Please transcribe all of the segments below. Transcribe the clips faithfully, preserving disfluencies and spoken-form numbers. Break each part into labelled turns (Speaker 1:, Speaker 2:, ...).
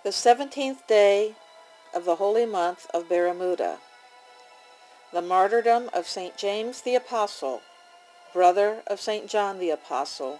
Speaker 1: The seventeenth day of the holy month of Bermuda. The martyrdom of Saint James the Apostle, brother of Saint John the Apostle.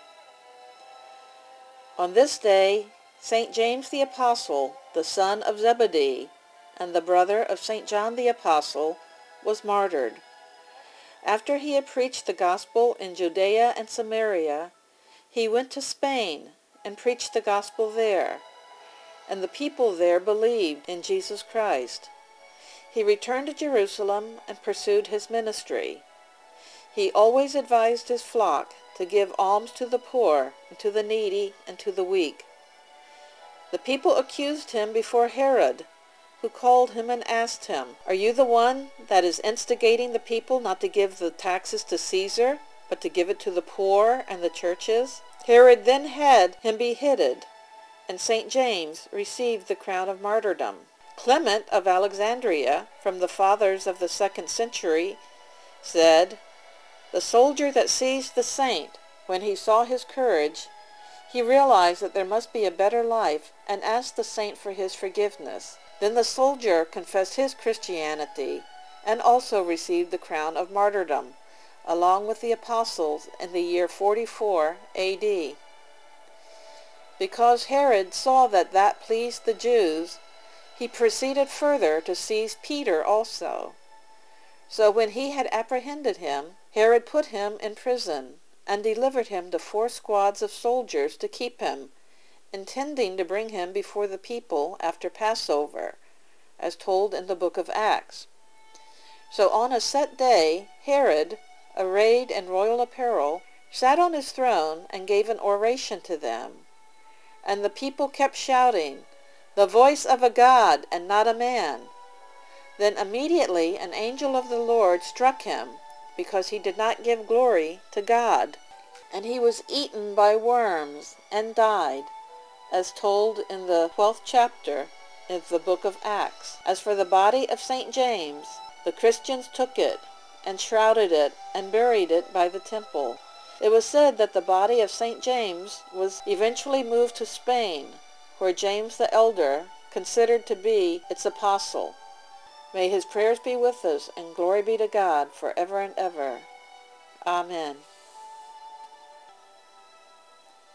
Speaker 1: On this day, Saint James the Apostle, the son of Zebedee, and the brother of Saint John the Apostle, was martyred. After he had preached the gospel in Judea and Samaria, he went to Spain and preached the gospel there, and the people there believed in Jesus Christ. He returned to Jerusalem and pursued his ministry. He always advised his flock to give alms to the poor, and to the needy, and to the weak. The people accused him before Herod, who called him and asked him, "Are you the one that is instigating the people not to give the taxes to Caesar, but to give it to the poor and the churches?" Herod then had him beheaded, and Saint James received the crown of martyrdom. Clement of Alexandria, from the fathers of the second century, said, "The soldier that seized the saint, when he saw his courage, he realized that there must be a better life and asked the saint for his forgiveness. Then the soldier confessed his Christianity and also received the crown of martyrdom, along with the apostles in the year forty-four A D Because Herod saw that that pleased the Jews, he proceeded further to seize Peter also. So when he had apprehended him, Herod put him in prison, and delivered him to four squads of soldiers to keep him, intending to bring him before the people after Passover, as told in the book of Acts. So on a set day, Herod, arrayed in royal apparel, sat on his throne and gave an oration to them. And the people kept shouting, "The voice of a God and not a man." Then immediately an angel of the Lord struck him, because he did not give glory to God. And he was eaten by worms and died, as told in the twelfth chapter of the book of Acts. As for the body of Saint James, the Christians took it, and shrouded it, and buried it by the temple. It was said that the body of Saint James was eventually moved to Spain, where James the Elder considered to be its apostle. May his prayers be with us, and glory be to God forever and ever. Amen.